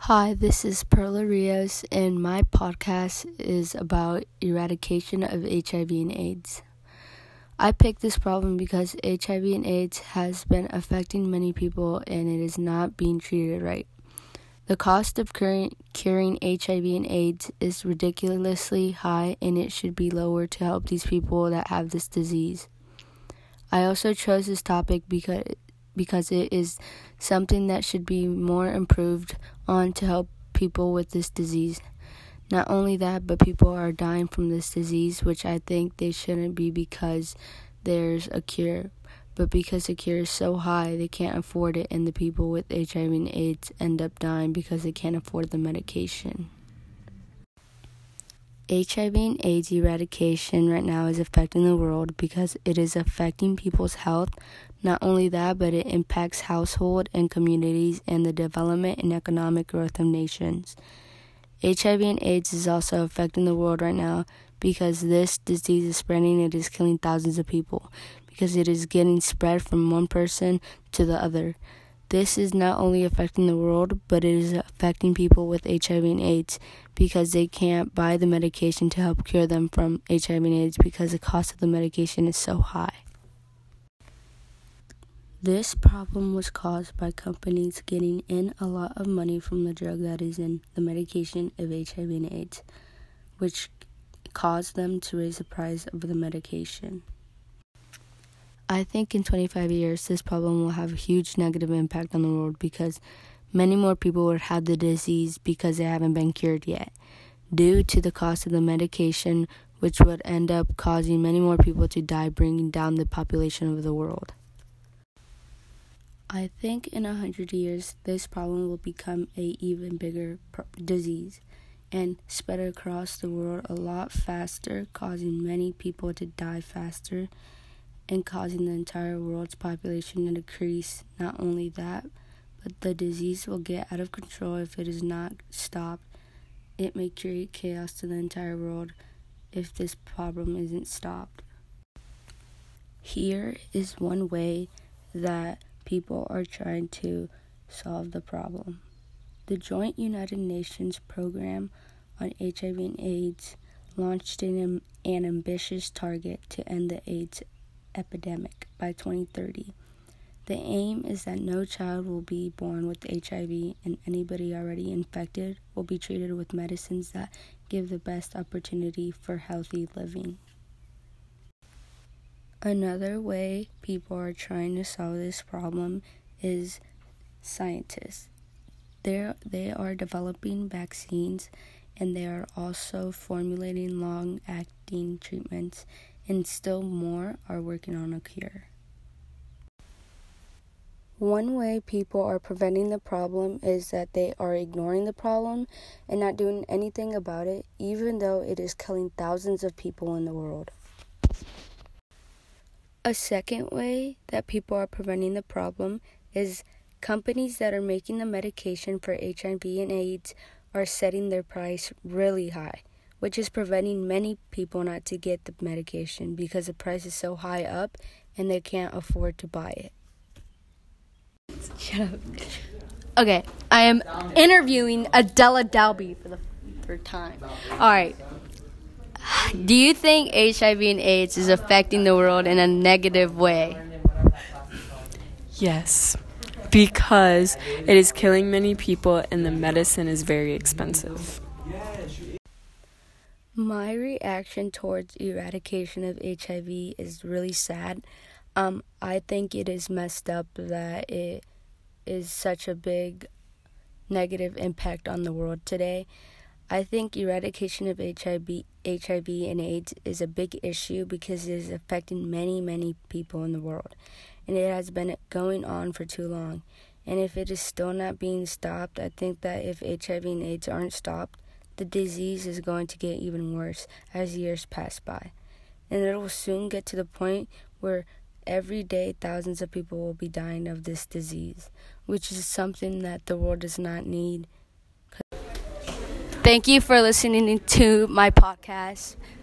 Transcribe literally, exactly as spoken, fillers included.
Hi, this is Perla Rios, and my podcast is about eradication of H I V and AIDS. I picked this problem because H I V and AIDS has been affecting many people and it is not being treated right. The cost of curing, curing H I V and AIDS is ridiculously high, and it should be lower to help these people that have this disease. I also chose this topic because because it is something that should be more improved on to help people with this disease. Not only that, but people are dying from this disease, which I think they shouldn't be because there's a cure. But because the cure is so high, they can't afford it, and the people with H I V and AIDS end up dying because they can't afford the medication. H I V and AIDS eradication right now is affecting the world because it is affecting people's health. Not only that, but it impacts household and communities and the development and economic growth of nations. H I V and AIDS is also affecting the world right now because this disease is spreading. It is killing thousands of people because it is getting spread from one person to the other. This is not only affecting the world, but it is affecting people with H I V and AIDS because they can't buy the medication to help cure them from H I V and AIDS because the cost of the medication is so high. This problem was caused by companies getting in a lot of money from the drug that is in the medication of H I V and AIDS, which caused them to raise the price of the medication. I think in twenty-five years, this problem will have a huge negative impact on the world because many more people will have the disease because they haven't been cured yet, due to the cost of the medication, which would end up causing many more people to die, bringing down the population of the world. I think in a hundred years, this problem will become a even bigger pro- disease and spread across the world a lot faster, causing many people to die faster and causing the entire world's population to decrease. Not only that, but the disease will get out of control if it is not stopped. It may create chaos to the entire world if this problem isn't stopped. Here is one way that people are trying to solve the problem. The Joint United Nations Program on H I V and AIDS launched an, an ambitious target to end the AIDS epidemic by twenty thirty. The aim is that no child will be born with H I V, and anybody already infected will be treated with medicines that give the best opportunity for healthy living. Another way people are trying to solve this problem is scientists. They're, they are developing vaccines, and they are also formulating long-acting treatments, and still more are working on a cure. One way people are preventing the problem is that they are ignoring the problem and not doing anything about it, even though it is killing thousands of people in the world. A second way that people are preventing the problem is companies that are making the medication for H I V and AIDS are setting their price really high, which is preventing many people not to get the medication because the price is so high up and they can't afford to buy it. Shut up. Okay, I am interviewing Adela Dalby for the third time. All right. Do you think H I V and AIDS is affecting the world in a negative way? Yes, because it is killing many people and the medicine is very expensive. My reaction towards eradication of H I V is really sad. Um, I think it is messed up that it is such a big negative impact on the world today. I think eradication of H I V, H I V and AIDS is a big issue because it is affecting many, many people in the world. And it has been going on for too long. And if it is still not being stopped, I think that if H I V and AIDS aren't stopped, the disease is going to get even worse as years pass by. And it will soon get to the point where every day thousands of people will be dying of this disease, which is something that the world does not need. Thank you for listening to my podcast.